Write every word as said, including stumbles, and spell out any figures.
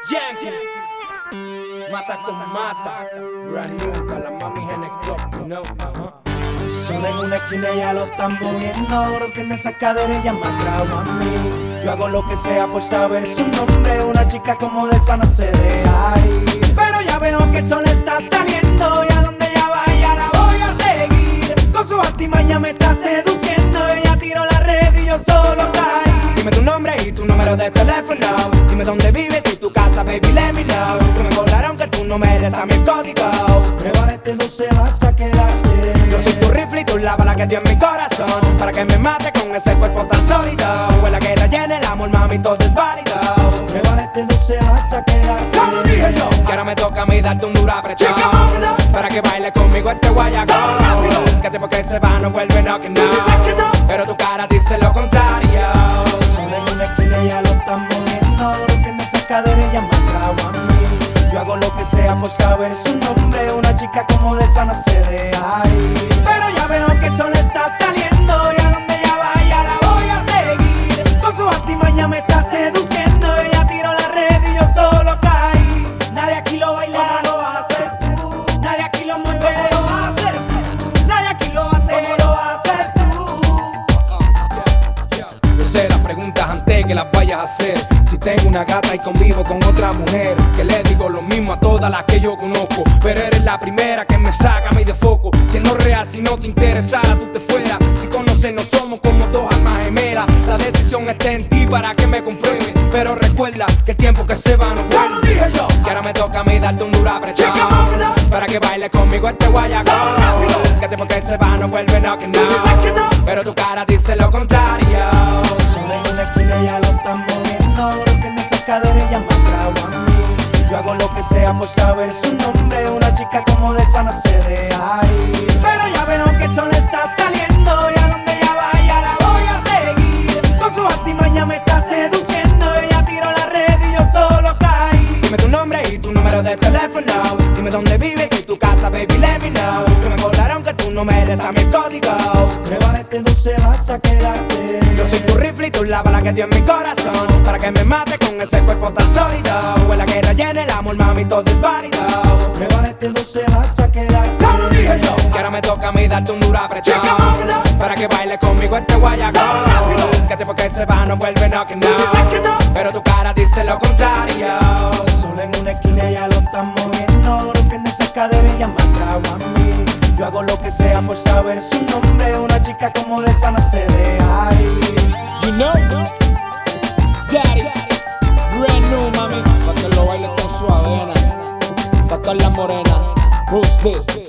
Yankee, mata con mata, brand new, para las mamis en el club, you know, uh-huh. Solo en una esquina ya lo están moviendo, rompiendo esa cadera y ya me atrajo a mí. Yo hago lo que sea por saber su nombre, una chica como de esa no se deja ir. Pero ya veo que el sol está saliendo y a donde ella vaya la voy a seguir. Con su artimaña me está seduciendo, ella tiró la red y yo solo caí. Dime tu nombre y tu número de teléfono, dime dónde vives y tu casa, baby, let me know. Que me cobraron que tú no me des a mi código. Si prueba de este dulce vas a quedarte. Yo soy tu rifle y tú la bala que dio en mi corazón, para que me mate con ese cuerpo tan sólido. O la guerra llena el amor, mami, todo es válido. Si prueba de este dulce vas a quedarte. Como dije yo, que ahora me toca a mí darte un duro apretón, para que baile conmigo este guayacón. Que tiempo que se va no vuelve, no que no, pero tu cara dice lo contrario. Solo en una esquina ya lo están moviendo, rompiendo esa cadera y ya me atrajo a mí. Yo hago lo que sea por saber su nombre, una chica como de esa no se deja ir. Pero ya veo que el sol está saliendo y a donde ella vaya la voy a seguir. Con su artimaña me está seduciendo, ella tiró la red y yo solo caí. Nadie aquí lo baila como lo haces tú, nadie aquí lo mueve como lo haces tú, nadie aquí lo bate como lo haces tú. Yo sé las preguntas antes que las vayas a hacer. Si tengo una gata y convivo con otra mujer, que le digo lo mismo a todas las que yo conozco. Pero eres la primera que me saca a mí de foco. Siendo real, si no te interesara, tú te fueras. Si conocernos somos como dos almas gemelas. La decisión está en ti para que me compruebe. Pero recuerda que el tiempo que se va no vuelve. Dije yo, Que ahora me toca a mí darte un duro apretón, para que baile conmigo este guayacón. Que el tiempo que se va no vuelve, no que no, pero tu cara dice lo contrario. solo en una esquina ya lo están moviendo, rompiendo esa cadera y ya me atrajo a mí. Yo hago lo que sea por saber su nombre, una chica como de esa no se deja ir. Pero ya veo que el sol está saliendo y a donde ella vaya la voy a seguir. Con su artimaña me está seduciendo, ella tiró la red y yo solo caí. Dime tu nombre y tu número de teléfono, dime dónde vives y tu casa, baby, let me know. Que me cobraron que tú no me des a mi código. Si prueba de este dulce vas a quedarte. Yo soy tu rifle y tú la bala que dio en mi corazón, para que me mate con ese cuerpo tan sólido. O en la guerra llena el amor, mami, todo es válido. Si prueba de este dulce vas a quedarte. Como dije yo, que ahora me toca a mí darte un duro apretón, para que baile conmigo este guayacón. Que tiempo que se va no vuelve, no que no, pero tu cara dice lo contrario. Solo en una esquina ya lo están moviendo, rompiendo esa cadera y ya me atrajo a mí. Yo hago lo que sea por saber su nombre, una chica como de esa no se deja ir. You know, Daddy, brand new, mami, pa' que lo bailes con su avena, pa' todas las morenas. Who's this?